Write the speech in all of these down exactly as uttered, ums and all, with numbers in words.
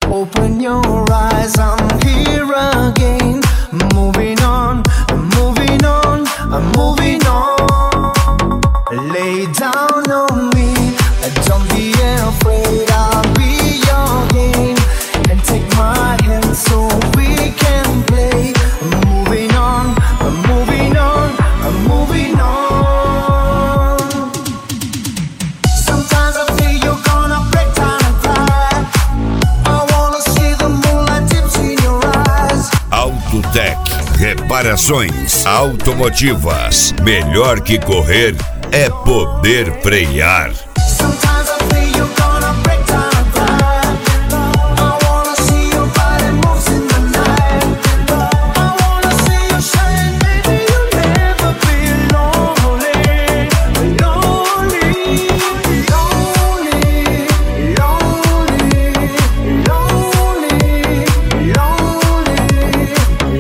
Open your eyes, I'm here again. Moving on, moving on, I'm moving on. Lay down on me, don't be afraid, I'll be your game. And take my hand so we can play. Moving on, I'm moving on, I'm moving on. Sometimes I feel you're gonna break down and cry. I wanna see the moonlight tips in your eyes. Autotech, reparações automotivas. Melhor que correr é poder frear. Sometimes I feel you're gonna break down and cry. I wanna see your body moves in the night. I wanna see you shine, baby, you'll never be lonely. Lonely, lonely, lonely, lonely, lonely,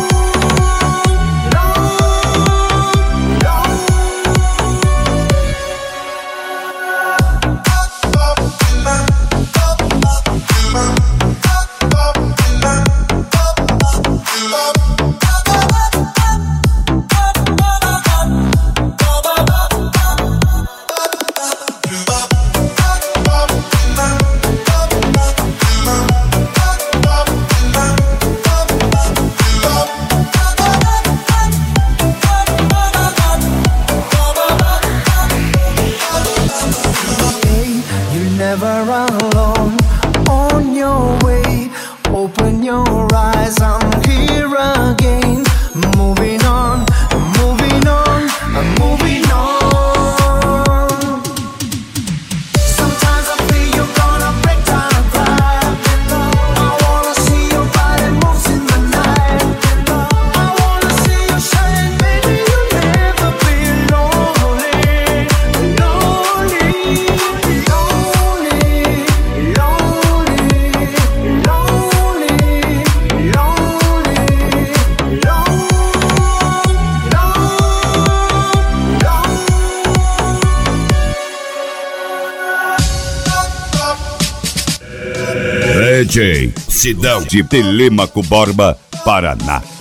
never alone on your way. Open your eyes, I'm here again. Moving on, moving on, I'm moving on. Sometimes I feel you're gonna break down and cry. I wanna see your body moves in the night. I wanna see you shine, baby, you'll never be lonely. Lonely, lonely, lonely, lonely, lonely, D J Sidão de Telêmaco Borba, Paraná.